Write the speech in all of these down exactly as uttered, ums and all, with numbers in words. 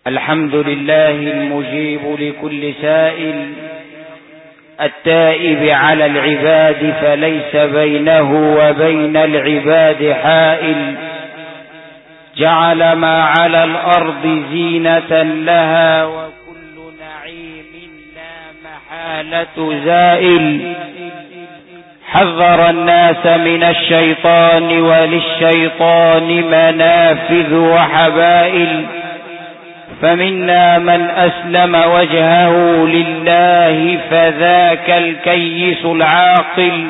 الحمد لله المجيب لكل سائل، التائب على العباد فليس بينه وبين العباد حائل، جعل ما على الأرض زينة لها وكل نعيم لا محالة زائل، حذر الناس من الشيطان وللشيطان منافذ وحبائل، فمنا من أسلم وجهه لله فذاك الكيس العاقل،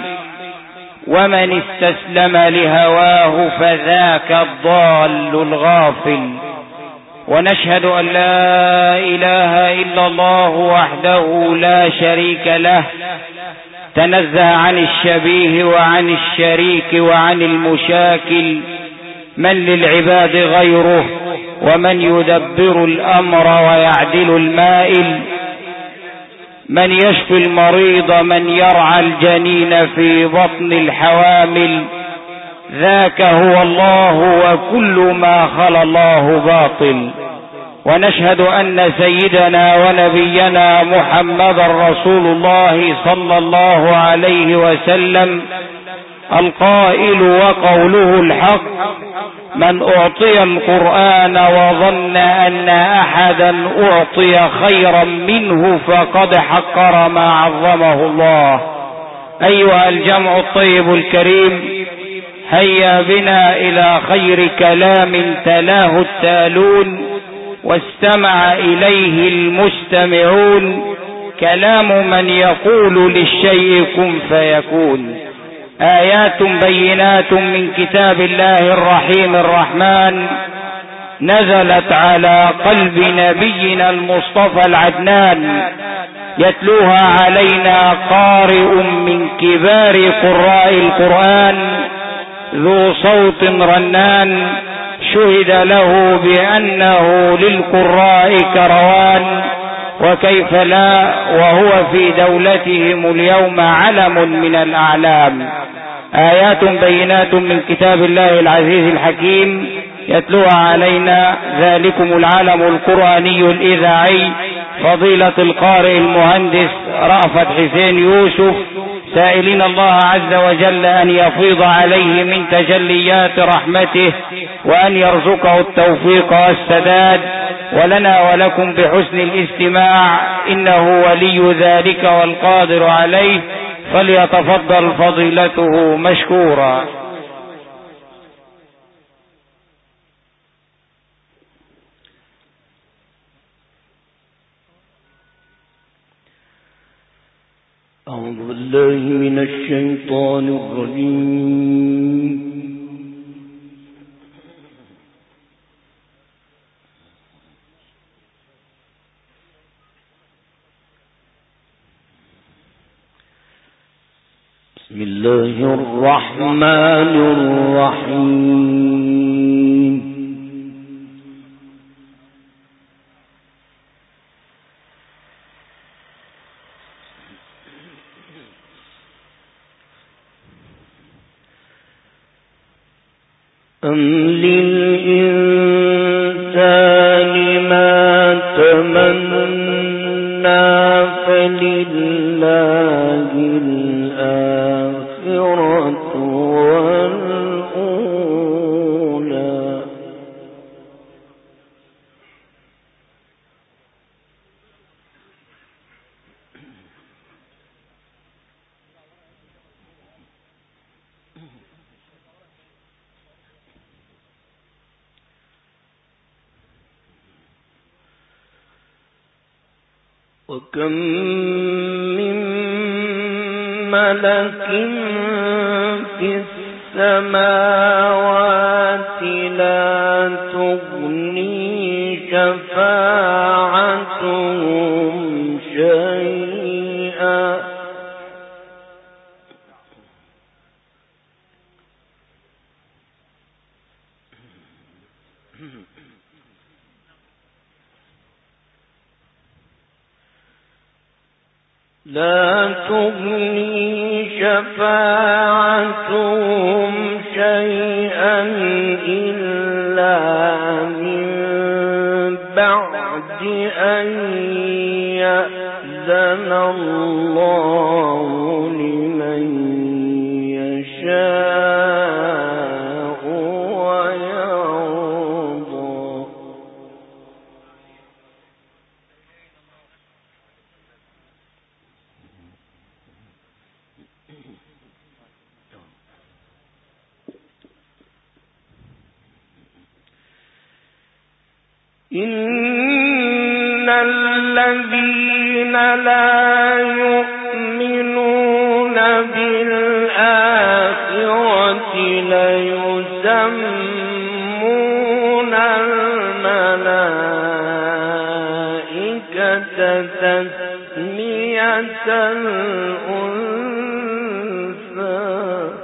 ومن استسلم لهواه فذاك الضال الغافل. ونشهد أن لا إله إلا الله وحده لا شريك له، تنزه عن الشبيه وعن الشريك وعن المشاكل، من للعباد غيره ومن يدبر الأمر ويعدل المائل، من يشفي المريض من يرعى الجنين في بطن الحوامل، ذاك هو الله وكل ما خلا الله باطل. ونشهد أن سيدنا ونبينا محمد رسول الله صلى الله عليه وسلم القائل وقوله الحق: من أعطي القرآن وظن أن أحدا أعطي خيرا منه فقد حقر ما عظمه الله. أيها الجمع الطيب الكريم، هيا بنا إلى خير كلام تلاه التالون واستمع إليه المستمعون، كلام من يقول للشيء كن فيكون. آيات بينات من كتاب الله الرحيم الرحمن، نزلت على قلب نبينا المصطفى العدنان، يتلوها علينا قارئ من كبار قراء القرآن ذو صوت رنان، شهد له بأنه للقراء كروان، وكيف لا وهو في دولتهم اليوم علم من الأعلام. آيات بينات من كتاب الله العزيز الحكيم، يتلوها علينا ذلكم العالم القرآني الإذاعي فضيلة القارئ المهندس رأفت حسين يوسف، سائلين الله عز وجل أن يفيض عليه من تجليات رحمته، وأن يرزقه التوفيق والسداد، ولنا ولكم بحسن الاستماع، إنه ولي ذلك والقادر عليه، فليتفضل فضيلته مشكورا. أعوذ بالله من الشيطان الرجيم. بسم الله الرحمن الرحيم. أم للإنسان ما تمنى فلله الآخرة والأولى. وكم من ملك في السماوات لا تغني شفاعتهم شيئا لا تغني شفاعتهم شيئا إلا من بعد أن يأذن الله لمن يشاء ويرضى. إن الذين لا يؤمنون بالآخرة ليسمون الملائكة تسمية الأنثى.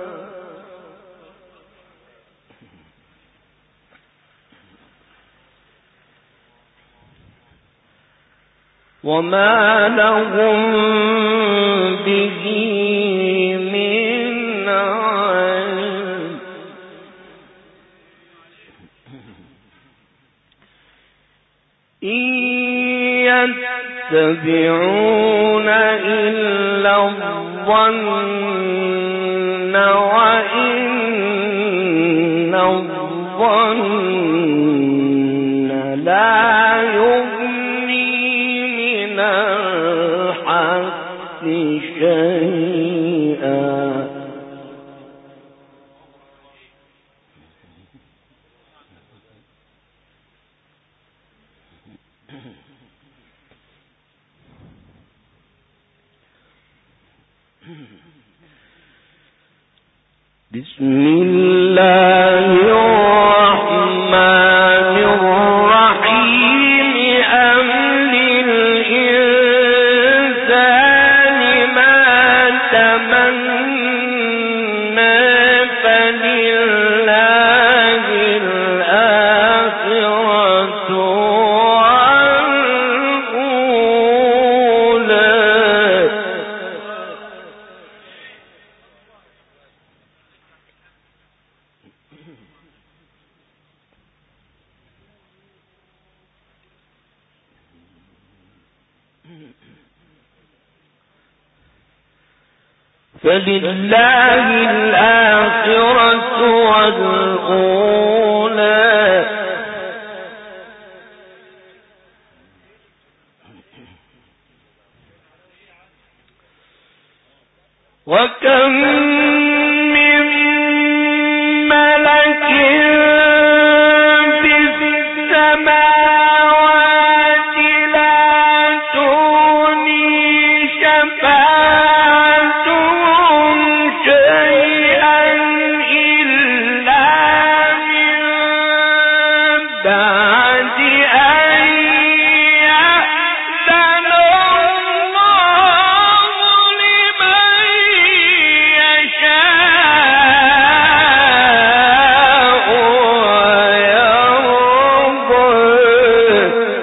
وما لهم به من علم إن يتبعون إلا الظن وإن الظن لا الحق شيئا. بسم الله الرحمن الرحيم. أم للإنسان ما تمنى فلله الآخرة والأولى. فلله الآخرة والأولى. وكم من ملك في السماوات لا تغني شفاعتهم شيئا إلا من بعد أن يأذن الله لمن يشاء ويرضى.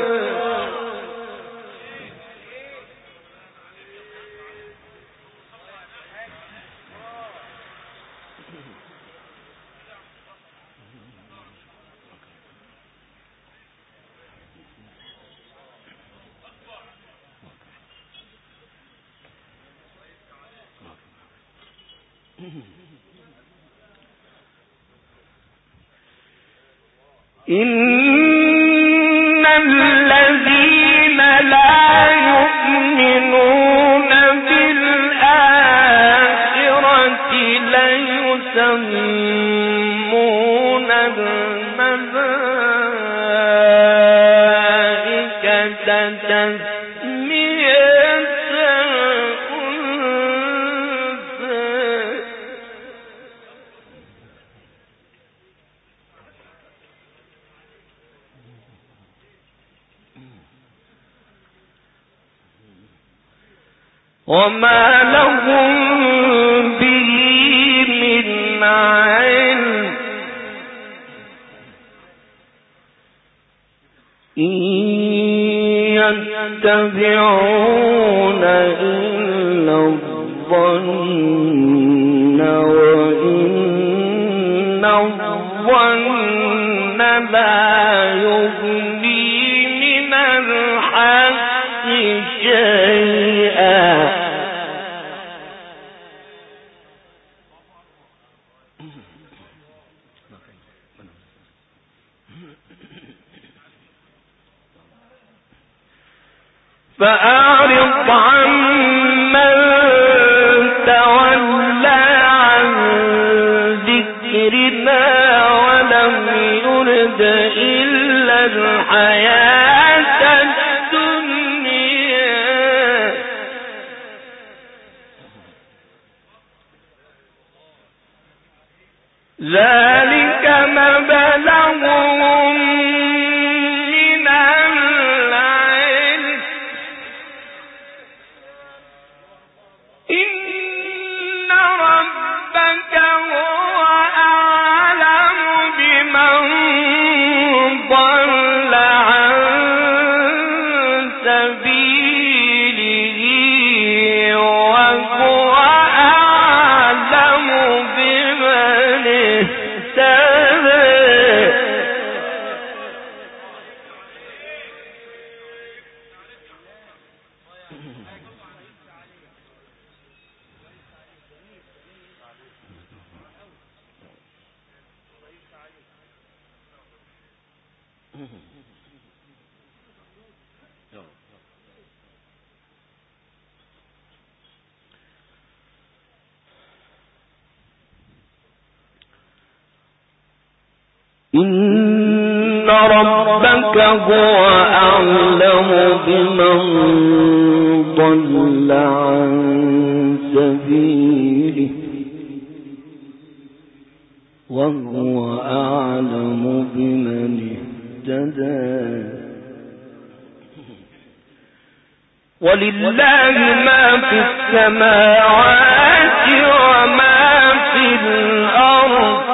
إن الذين لا يؤمنون بالآخرة ليسمون الملائكة تسمية الأنثى. وما لهم به من علم إن يتبعون إلا الظن وإن الظن لا يغني من الحق شيئا فأعرض عمن تولى عن ذكرنا ولم يرد إلا الحياة الدنيا ذلك مبلغهم من العلم إن ربك هو أعلم بمن ضل عن سبيله وهو أعلم بمن اهتدى إن ربك هو أعلم بمن ضل عن سبيله وهو أعلم بمن اهتدى ولله ما في السماوات وما في الأرض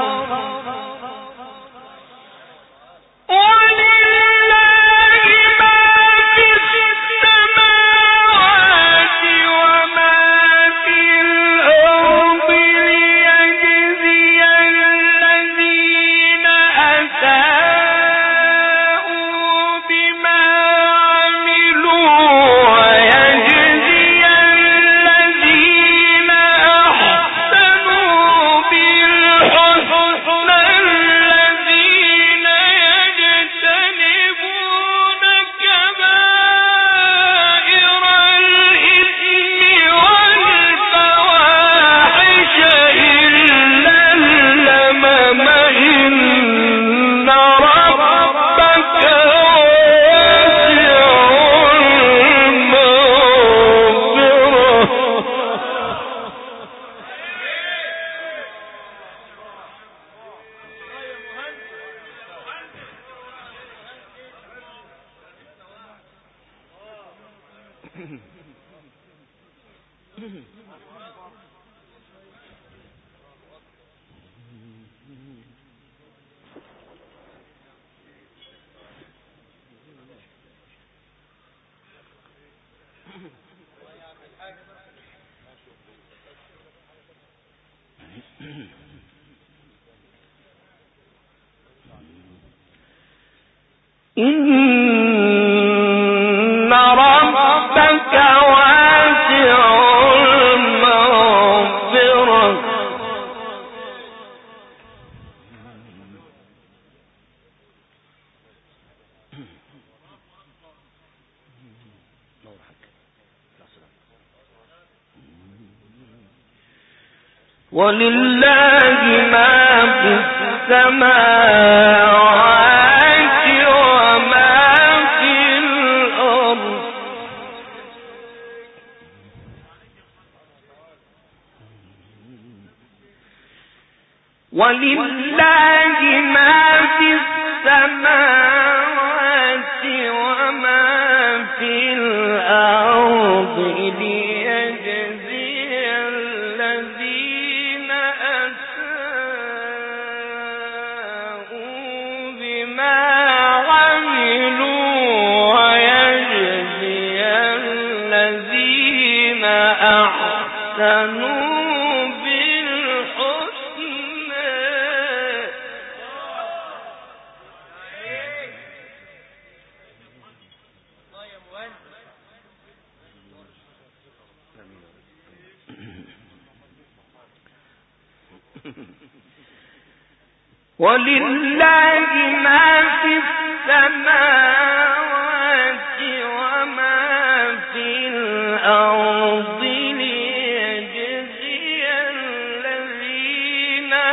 إن ربك واسع المغفرة ولله ما في السماوات وما في الأرض ولله ما في السماوات وما في الأرض ليجزي الذين أساءوا بما عملوا ويجزي الذين أحسنوا بالحسنى ولله ما في السماوات وما في الأرض ليجزي الذين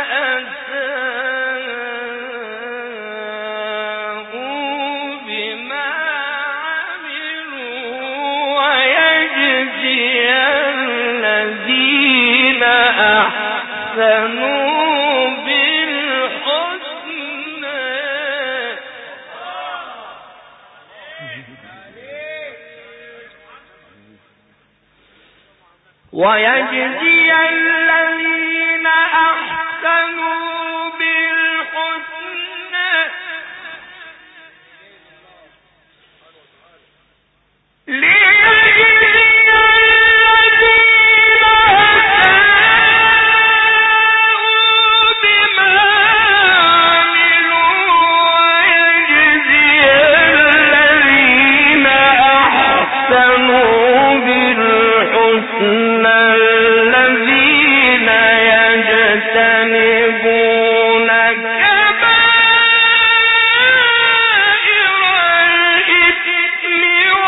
أساءوا بما عملوا ويجزي الذين أحسنوا ويجزي الذين أحسنوا بالحسنى ليجزي الذين أساءوا بما عملوا ويجزي الذين أحسنوا بالحسنى الذين يجتنبون كبائر الإثم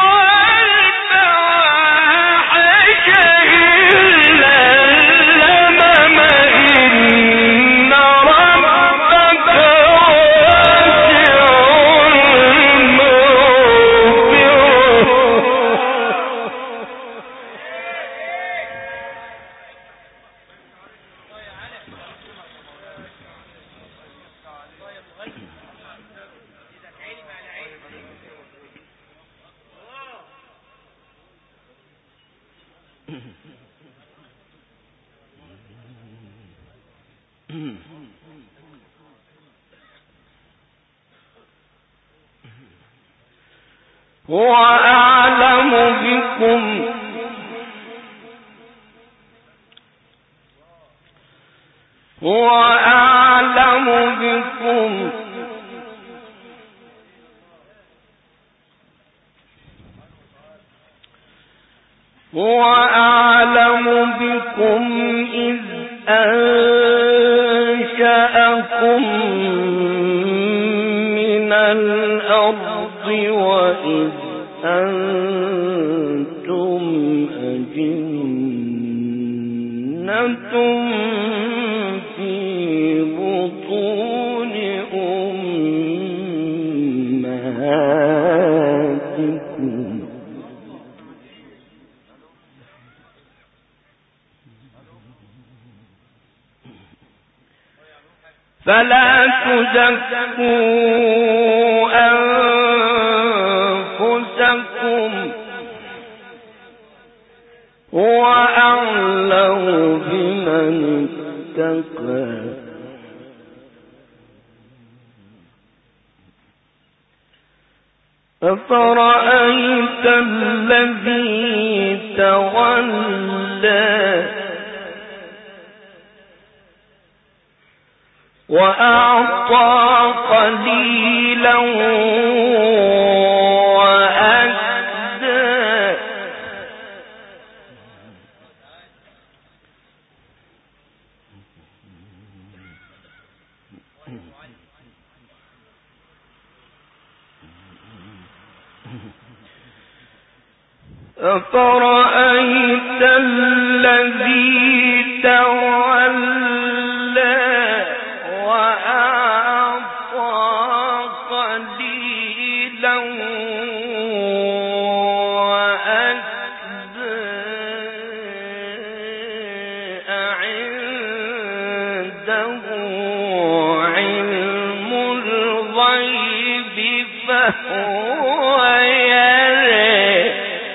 والفواحش إلا اللمم إن ربك واسع هو أعلم بكم هو أعلم بكم هو أعلم بكم إذ أنشأكم من الأرض وإذ أنتم أجنة في بطون أمهاتكم فلا تزكوا أنفسكم هو أعلم بمن اتقى أفرأيت الذي تولى وأعطى قليلا وأكدى أفرأيت الذي تولى وأعطى قليلا وأكدى أعنده علم الغيب فهو يرى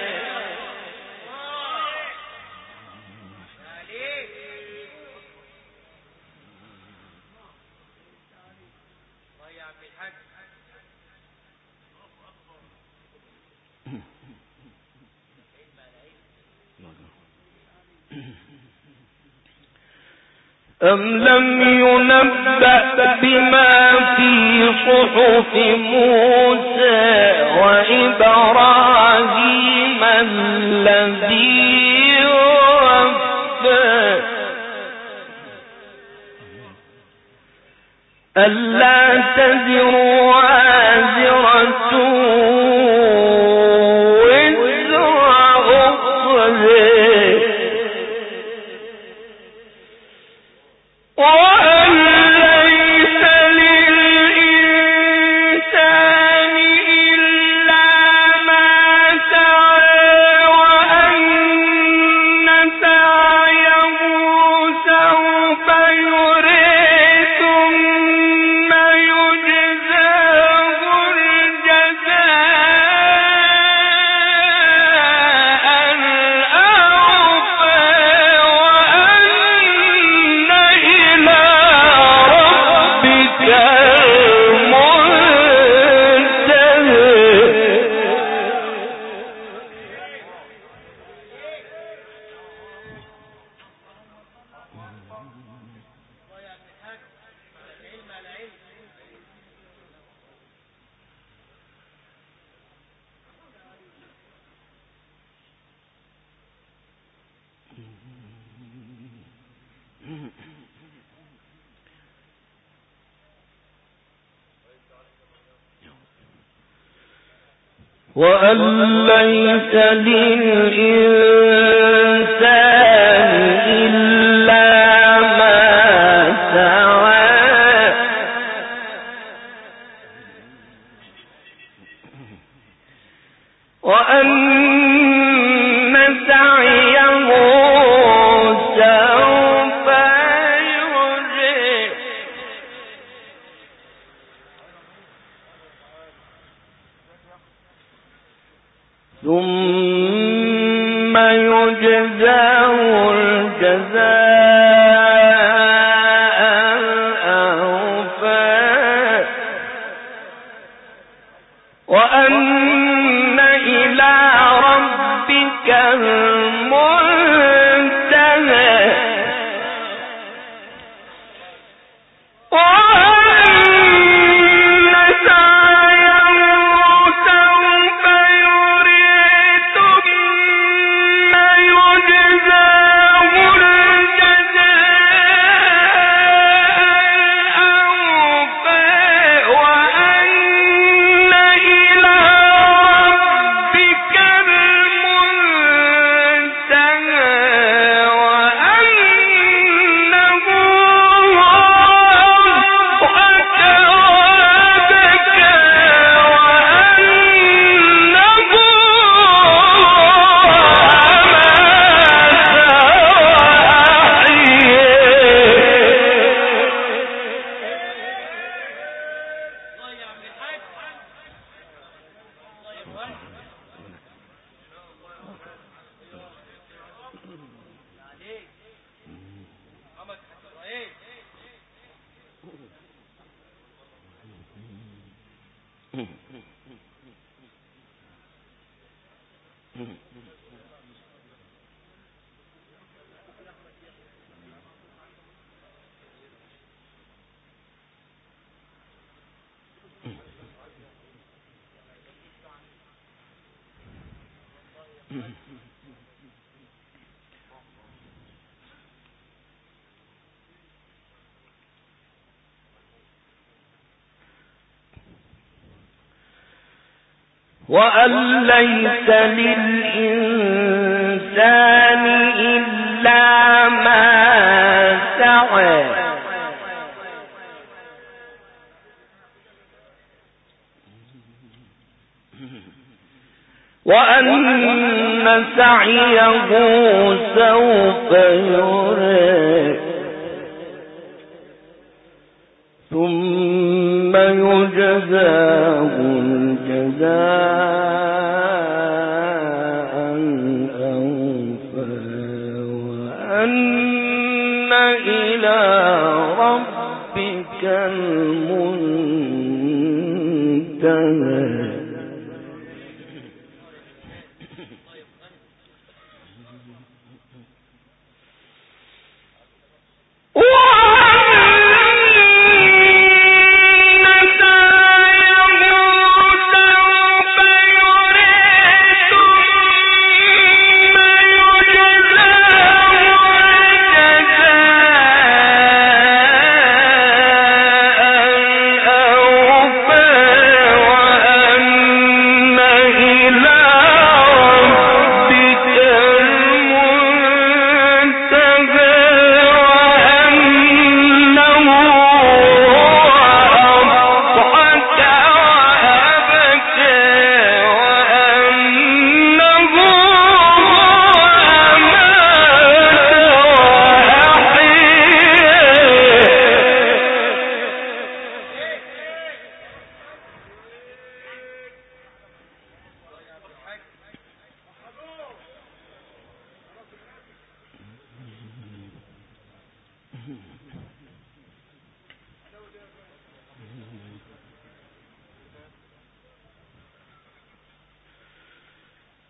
أم لم ينبأ بما في صحف موسى وإبراهيم الذي وفى ألا تزر وازرة وزر أخرى وأن ليس للإنسان إلا ما سعى وأن سعيه سوف يرى ثم يجزاه الجزاء الأوفى وأن إلى ربك المنتهى. وأن ليس للإنسان إلا ما سعى وأن سعيه سوف يرى ثم يجزاه الجزاء الأوفى وأن إلى ربك المنتهى. وأن ليس للإنسان إلا ما سعى وأن سعيه سوف يرى ثم يجزاه الجزاء الأوفى وأن إلى ربك المنتهى. سوف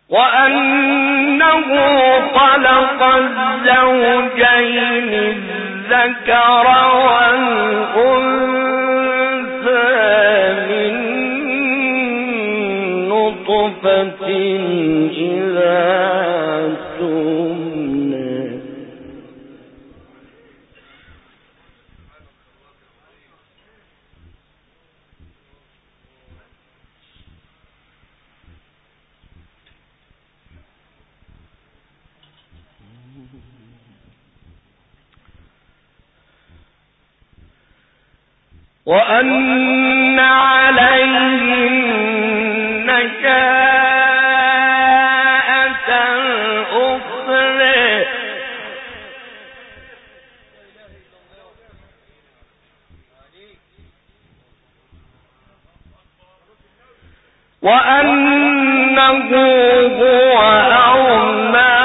وأنه خلق الزوجين الذكر والأنثى من نطفة إذا تمنى وأن عليه النشاءة الأخرى وأنه هو أغنى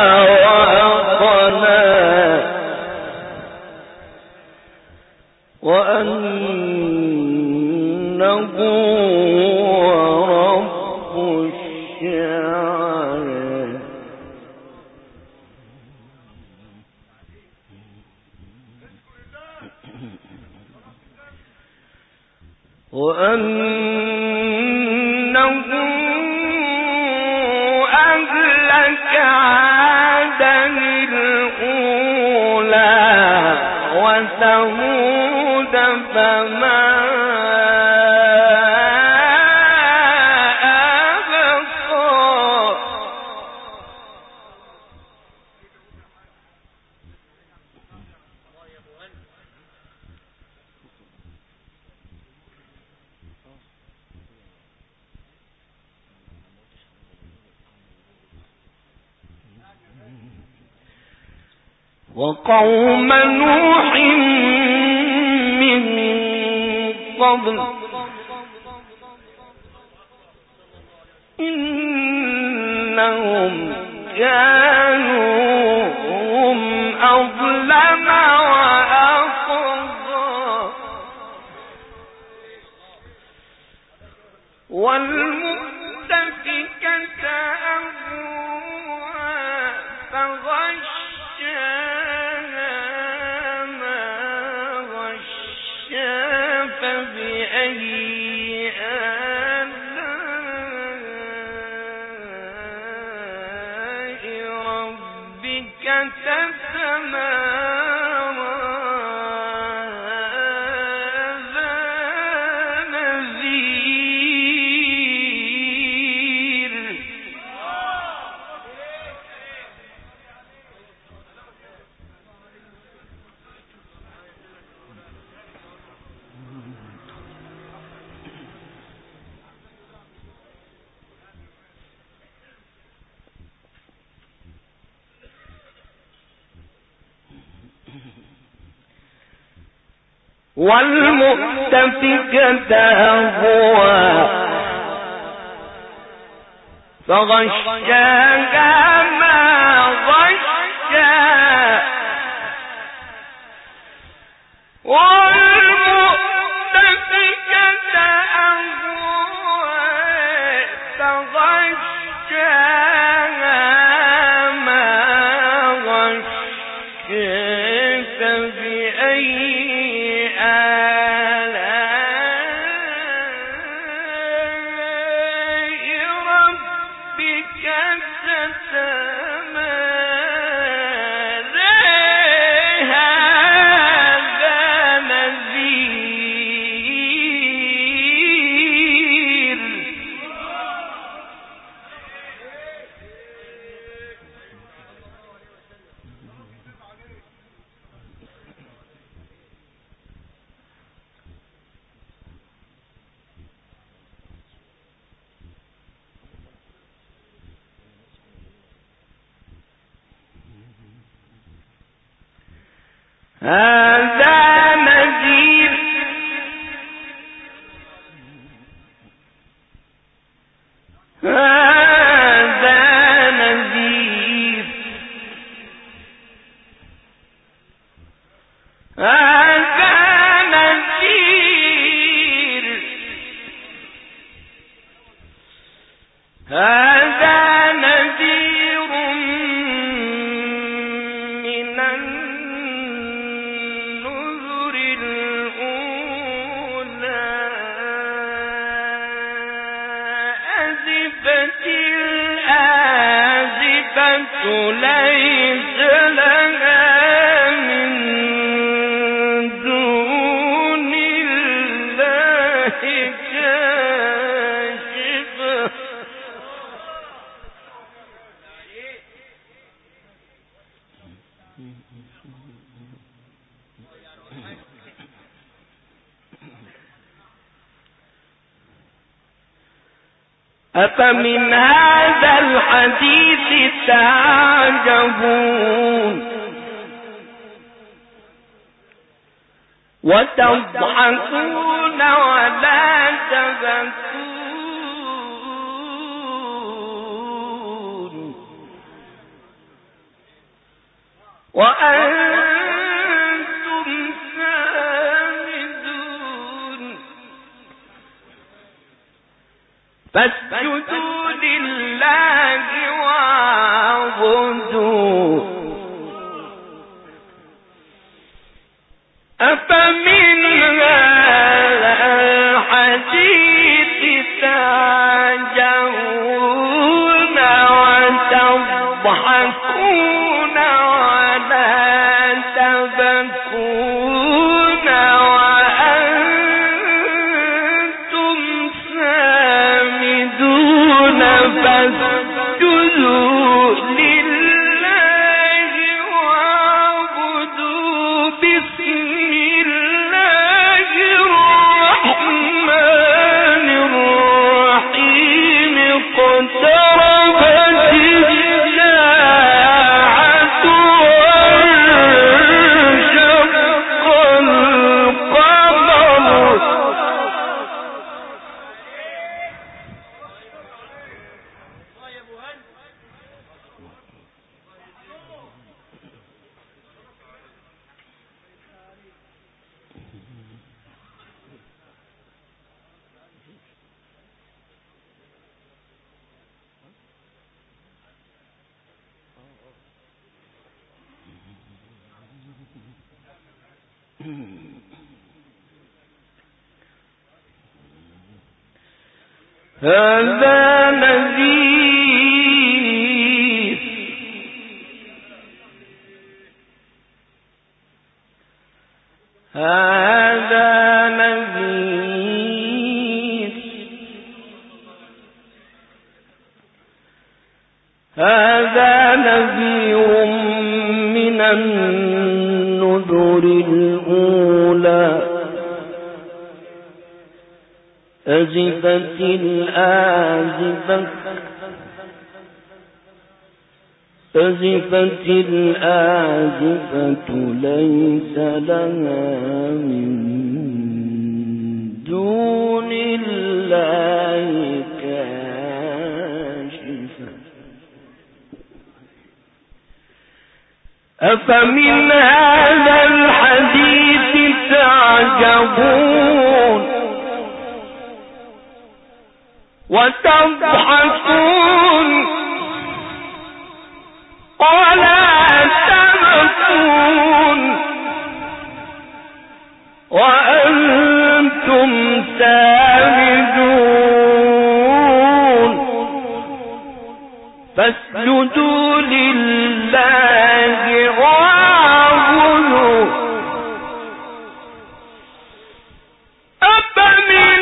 وأقنى وأنه هو رب الشعرى وأنه أهلك عادا الأولى وثمود فما أبقى وقوم نوح من قبل إنهم كانوا هم أظلم وأطغى والمؤتفكة أهوى فغشاها ما غشا فبأي آلاء ربك تتمارى هذا نذير والمؤتفكة أهوى فغشاها ما غشا والمؤتفكة أهوى فغشاها ما غشا فبأي هذا نذير هذا نذير هذا نذير هذا ليس لها من دون الله كاشفة أفمن هذا الحديث تعجبون وتضحكون ولا تبكون وأنتم سامدون فاسجدوا لله واعبدوا أفمن هذا الحديث تعجبون وتضحكون ولا تبكون وأنتم سامدون فاسجدوا لله واعبدوا بسم الله الرحمن الرحيم اقتربت الساعة وانشق القمر هذا نذير هذا نذير هذا نذير من النذر الأولى أزفت الآزفة أزفت الآزفة ليس لها من دون الله كاشفة أفمن هذا الحديث تعجبون وتضحكون ولا تبكون وأنتم سامدون فاسجدوا لله واعبدوا أفمن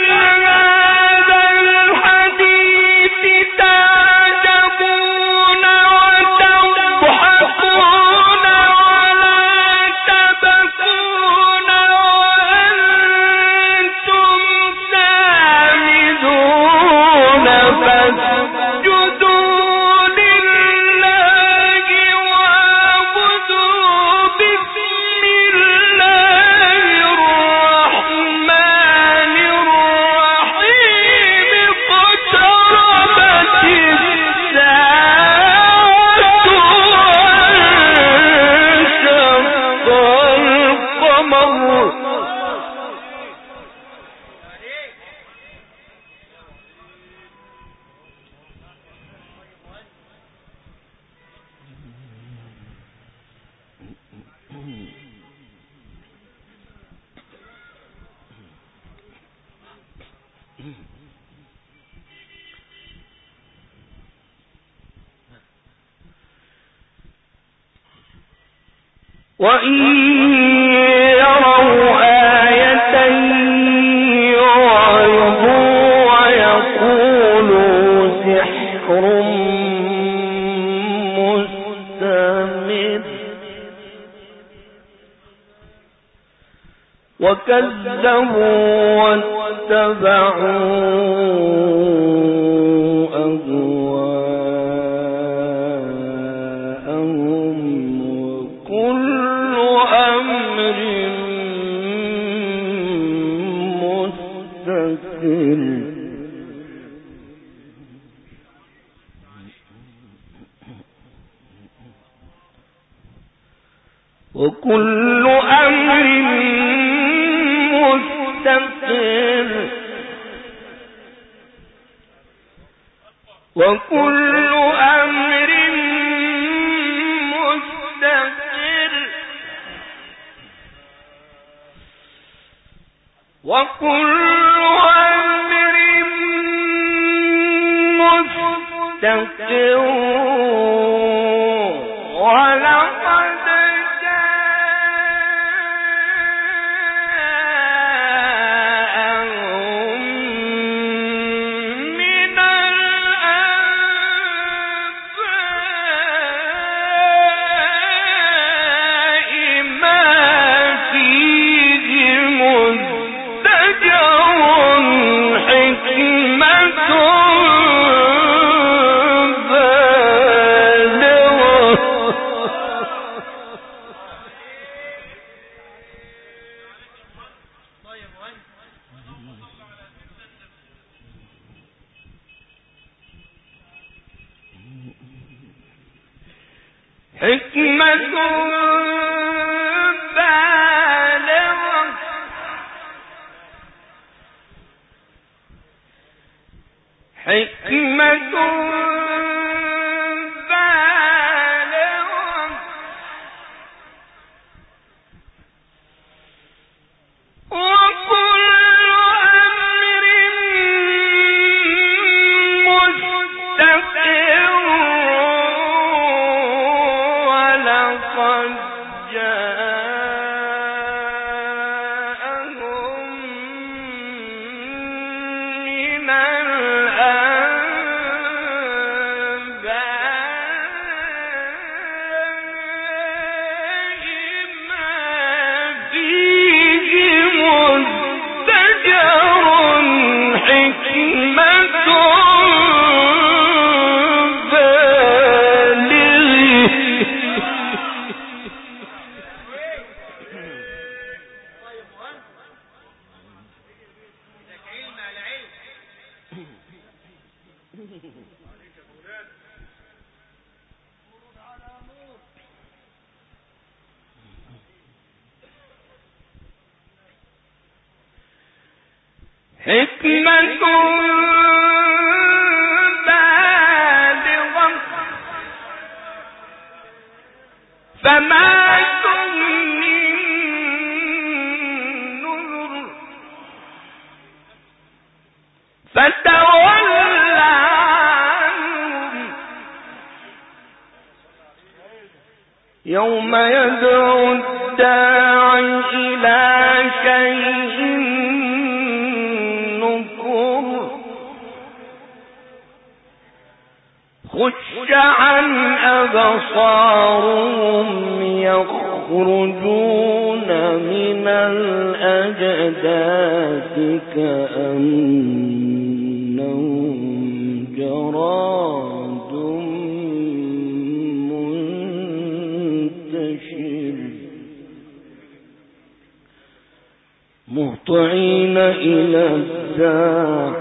وإن يروا آية يعرضوا ويقولوا سحر مستمر وكذبوا واتبعوا أهواءهم وكل أمر مستقر وكل أمر مستقر وكل أمر مستقر وكل أمر مستقر ولقد حكمة بالغة حكمة بالغة وكل أمر مستقر حكمة بالغة فما تغني النذر فتول عنهم يوم يدعو الداعي إلى شيء خش عن أبصارهم يخرجون من الأجداث كأنهم جراد منتشر مهطعين إلى الداع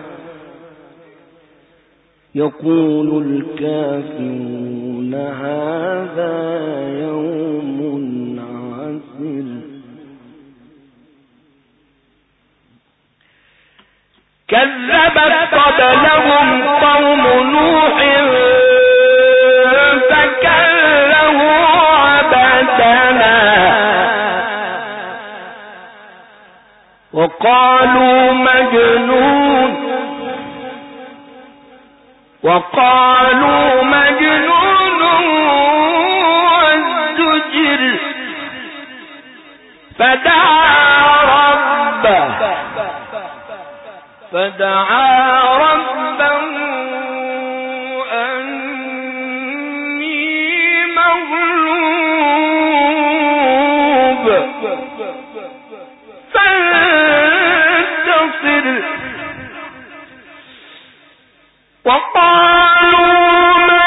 يقول الكافرون هذا يوم عسر كذبت قبلهم قوم نوح فكذبوا عبدنا وقالوا مجنون وقالوا مجنون وازدجر فدعا ربه فدعا ربه أني مغلوب فانتصر وقالوا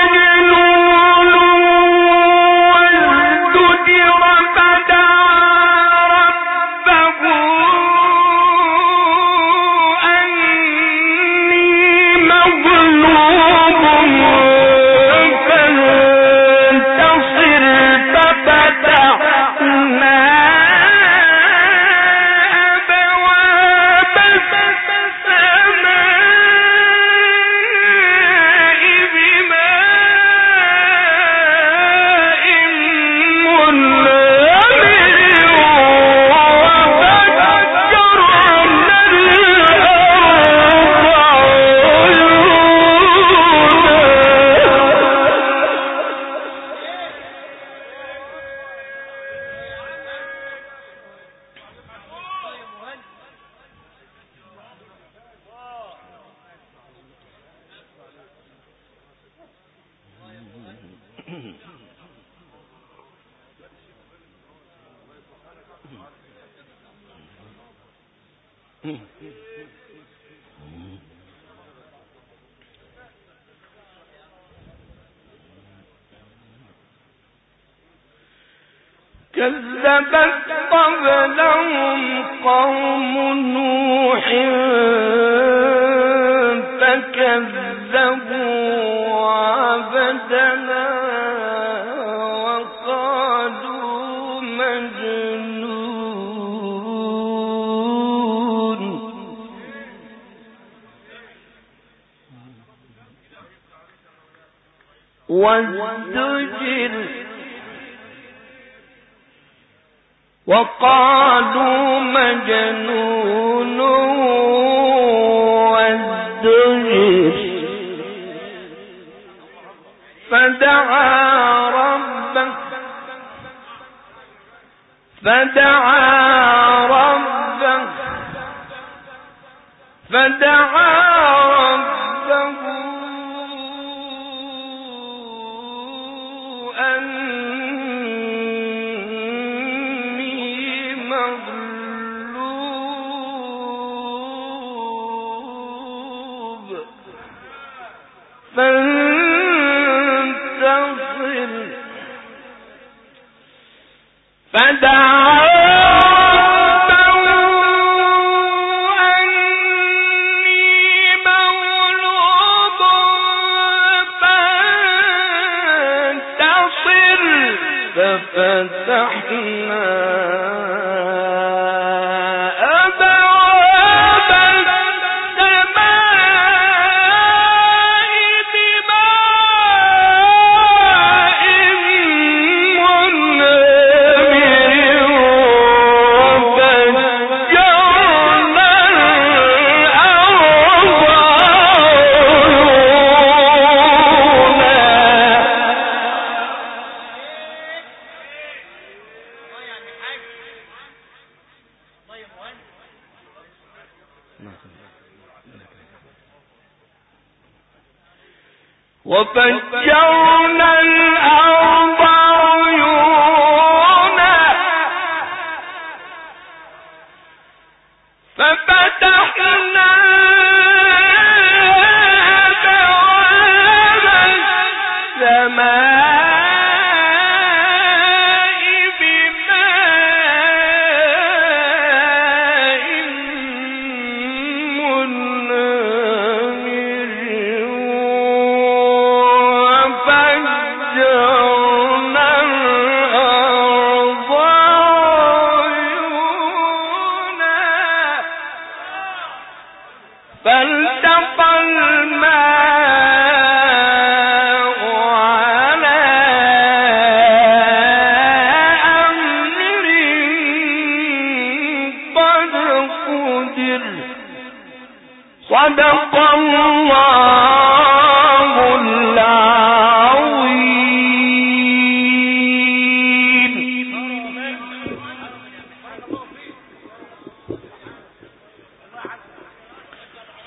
كذبت قبلهم قوم نوح فكذبوا عبدنا وقالوا مجنون وازدجر وقالوا مجنون وازدجر فدعا ربه فدعا ربه فدعا ربه أني مغلوب فانتصر فدعا ففتحنا أبواب السماء بماء منهمر وفجرنا الأرض وفجرنا الأرض عيونا ففتحنا أبواب السماء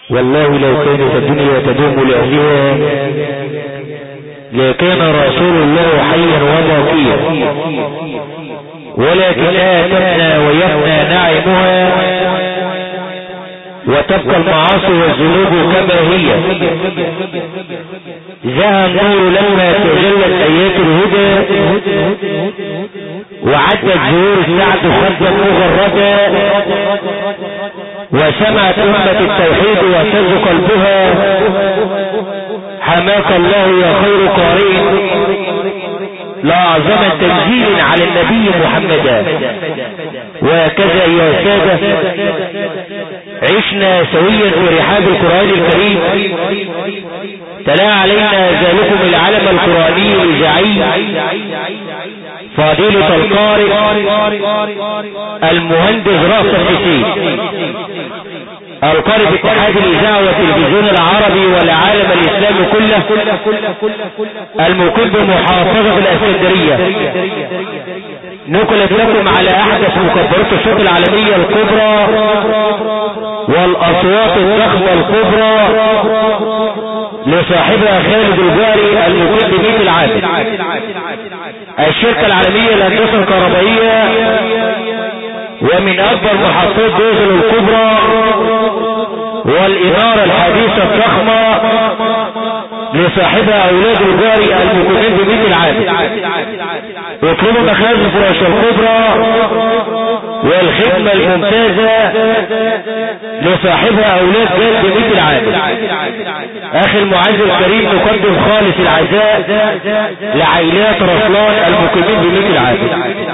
والله لو كانت الدنيا تدوم لأهلها لكان رسول الله حيا وباقيا، ولكنها تبنى ويبنى نعيمها وتبقى المعاصي والذنوب كما هي. ذهب النور لما تجلت آيات الهدى وعدت زهور السعد خلدا مغردا، وسمعت أمة التوحيد واهتز قلبها. حماك الله يا خير قارئ لأعظم تنزيل على النبي محمد. وهكذا يا سادة عشنا سويا في رحاب القرآن الكريم. تلا علينا ذلكم العلم القرآني الإذاعي فضيلة القارئ المهندس رأس الحسين القارئ باتحاد الإذاعة والتلفزيون العربي والعالم الإسلامي كله، المقيم بمحافظة الإسكندرية. نقلت لكم على أحدث مكبرات الصوت العالمية الكبرى والأصوات الضخمة الكبرى لصاحبها خالد الجاري المقيم بميت العابد، الشركة العالمية للهندسة الكهربائية، ومن أكبر محطات دوزل الكبرى والإنارة الحديثة الضخمة لصاحبها أولاد الجاري المقيمين بميت العابد. يطلبوا مخازن الفراش الكبرى والخدمة الممتازة لصاحبها أولاد جاد بميت العابد. أخي المعز الكريم نقدم خالص العزاء لعائلات رسلان المقيمين بميت العابد.